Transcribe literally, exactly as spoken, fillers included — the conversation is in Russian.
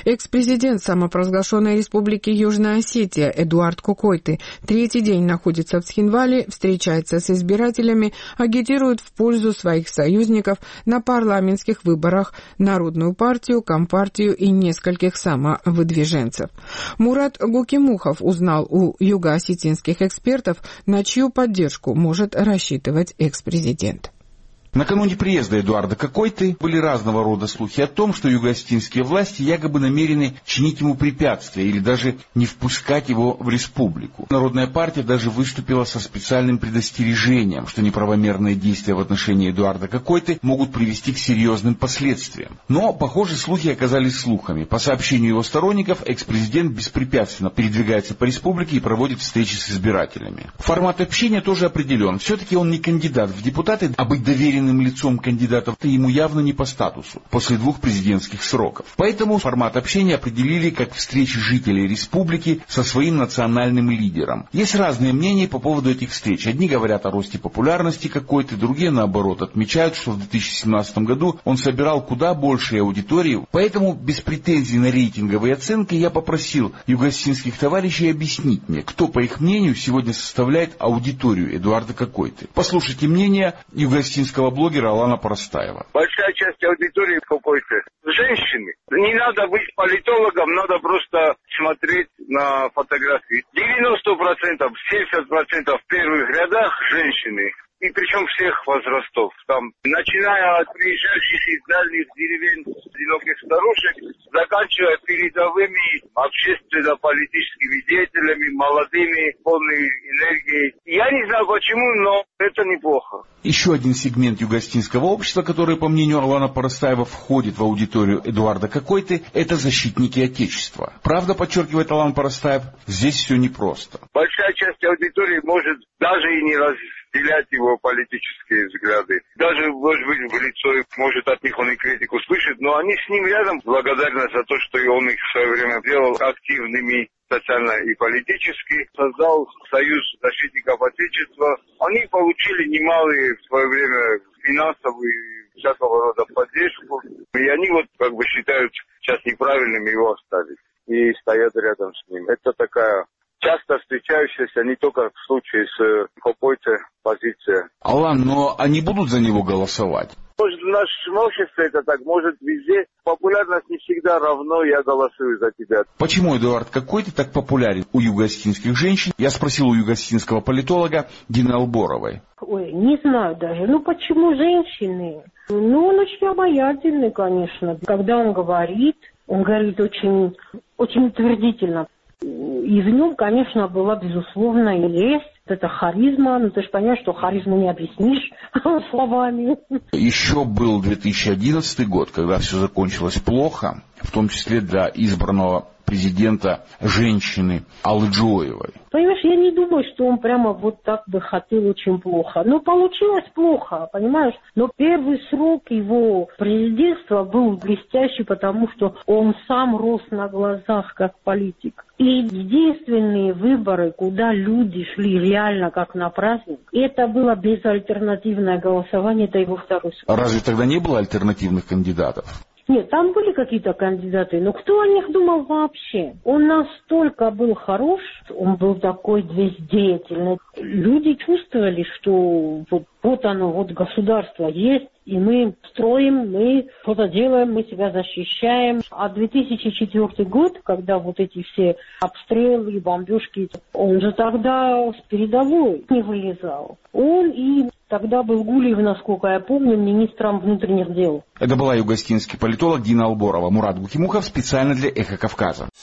Экс-президент самопровозглашенной республики Южная Осетия Эдуард Кокойты третий день находится в Цхинвале, встречается с избирателями, агитирует в пользу своих союзников на парламентских выборах, Народную партию, Компартию и нескольких самовыдвиженцев. Мурат Гукимухов узнал у юго-осетинских экспертов, на чью поддержку может рассчитывать экс-президент. Накануне приезда Эдуарда Кокойты были разного рода слухи о том, что юго-осетинские власти якобы намерены чинить ему препятствия или даже не впускать его в республику. Народная партия даже выступила со специальным предостережением, что неправомерные действия в отношении Эдуарда Кокойты могут привести к серьезным последствиям. Но, похоже, слухи оказались слухами. По сообщению его сторонников, экс-президент беспрепятственно передвигается по республике и проводит встречи с избирателями. Формат общения тоже определен. Все-таки он не кандидат в депутаты, а быть доверенным лицом кандидатов-то ему явно не по статусу после двух президентских сроков. Поэтому формат общения определили как встречи жителей республики со своим национальным лидером. Есть разные мнения по поводу этих встреч. Одни говорят о росте популярности какой-то, другие, наоборот, отмечают, что в две тысячи семнадцатом году он собирал куда большую аудиторию. Поэтому без претензий на рейтинговые оценки я попросил юго-осетинских товарищей объяснить мне, кто, по их мнению, сегодня составляет аудиторию Эдуарда Кокойты. Послушайте мнение юго-осетинского блогера Алана Парастаева. Большая часть аудитории Кокойты женщины. Не надо быть политологом, надо просто смотреть на фотографии. девяносто процентов, семьдесят процентов в первых рядах женщины. И причем всех возрастов. Там, начиная от приезжающих из дальних деревень одиноких старушек, заканчивая передовыми общественно-политическими деятелями, молодыми, полной энергией. Я не знаю почему, но это неплохо. Еще один сегмент юго-осетинского общества, который, по мнению Алана Парастаева, входит в аудиторию Эдуарда Кокойты, это защитники Отечества. Правда, подчеркивает Алан Парастаев, здесь все непросто. Большая часть аудитории может даже и не разделять его политические взгляды. Даже, может быть, в лицо, может, от них он и критику слышит, но они с ним рядом благодарны за то, что он их в свое время делал активными социально и политически, создал Союз защитников Отечества. Они получили немалые в свое время финансовые всякого рода поддержку. И они вот как бы считают сейчас неправильным его оставить. И стоят рядом с ним. Это такая часто встречающаяся не только в случае с Кокойтой позиция. Алан, но они будут за него голосовать? Может, в нашем обществе это так, может, везде. Популярность не всегда равно, я голосую за тебя. Почему Эдуард Кокойта так популярен у юго-осетинских женщин? Я спросил у юго-осетинского политолога Дины Алборовой. Ой, не знаю даже. Ну, почему женщины? Ну, он очень обаятельный, конечно. Когда он говорит, он говорит очень, очень утвердительно. И в нем, конечно, была, безусловно, и лесть. Это харизма, ну ты же понимаешь, что харизму не объяснишь словами. Еще был две тысячи одиннадцатый год, когда все закончилось плохо, в том числе для избранного президента женщины Аллы Джоевой. Понимаешь, я не думаю, что он прямо вот так бы хотел очень плохо. Но получилось плохо, понимаешь? Но первый срок его президентства был блестящий, потому что он сам рос на глазах как политик. И единственные выборы, куда люди шли реально как на праздник, это было безальтернативное голосование, это его второй срок. А разве тогда не было альтернативных кандидатов? Нет, там были какие-то кандидаты, но кто о них думал вообще? Он настолько был хорош, он был такой весь деятельный. Люди чувствовали, что вот, вот оно, вот государство есть, и мы строим, мы что-то делаем, мы себя защищаем. А две тысячи четвёртый год, когда вот эти все обстрелы, бомбежки, он же тогда с передовой не вылезал. Он и тогда был Гулиев, насколько я помню, министром внутренних дел. Это была юго-осетинский политолог Дина Алборова. Мурат Гукимухов специально для «Эхо Кавказа».